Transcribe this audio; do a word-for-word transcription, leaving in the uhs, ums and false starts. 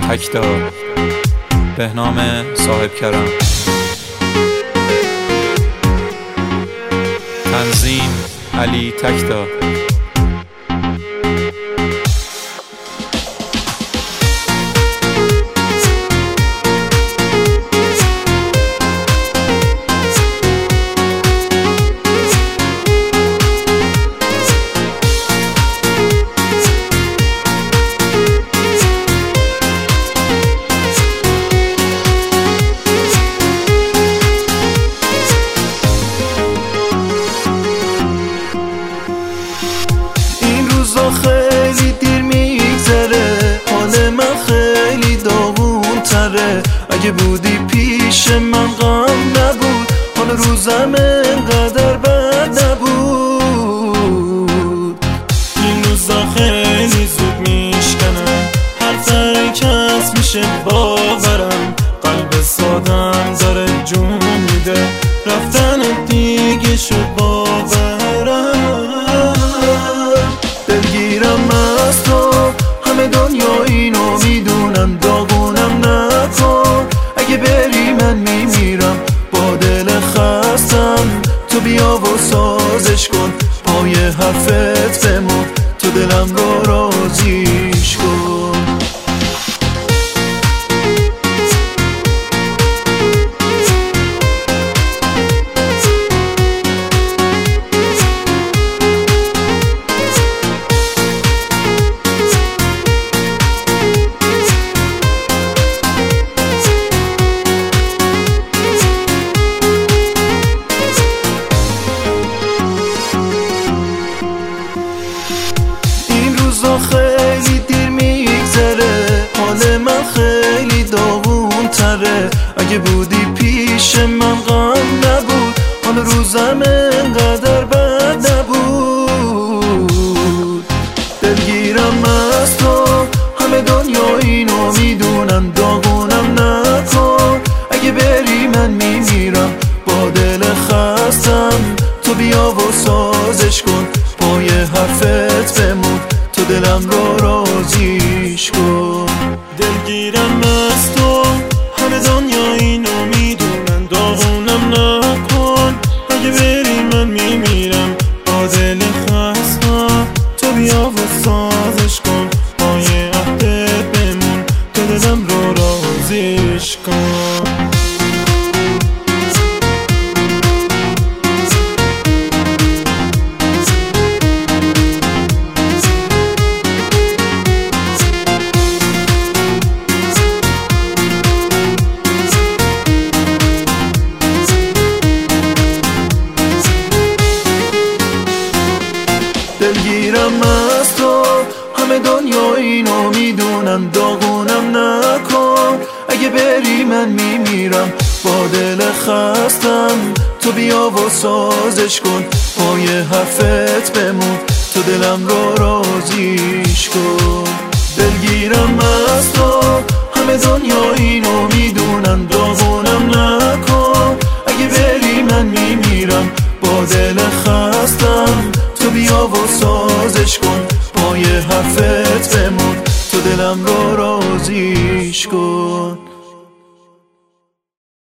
تکدار، بهنام صاحب کرم. تنظیم علی تکدار. خیلی دیر میگذره، حال من خیلی داغون تره. اگه بودی پیش من غم نبود، حال روزم انقدر بد نبود. این روزا خیلی زود میشکنم، هر ترکت میشه باورم. قلب سادم داره جون میده، رفتن دیگه شد باورم. دلگیرم از تو، همه دنیا اینو میدونن، داغونم نکن. اگه بری من میمیرم با دل خستم، تو بیا و سازش کن. پای حرفت بمون، تو دلم رو راضیش کن. خیلی دیر میگذره، حال من خیلی داغون تره. اگه بودی پیش من غم نبود، حال روزم انقدر بد نبود. دلگیرم از تو، همه دنیا اینو میدونن، داغونم نکن. اگه بری من میمیرم با دل خستم، تو بیا و سازش کن. پای حرفت بمون، تو دلم رو راضیش کن. دلگیرم از تو، همه دنیا اینو میدونن، داغونم نکن. اگه بری من میمیرم با دل خستم، تو بیا و سازش کن. پای عهدت بمون، تو دلم رو راضیش کن. دلگیرم از تو، همه دنیا اینو میدونن، داغونم نکن. اگه بری من میمیرم با دل خستم، تو بیا و سازش کن. پای حرفت بمون، تو دلم رو راضیش کن. دلگیرم از تو، همه دنیا اینو میدونن، داغونم نکن.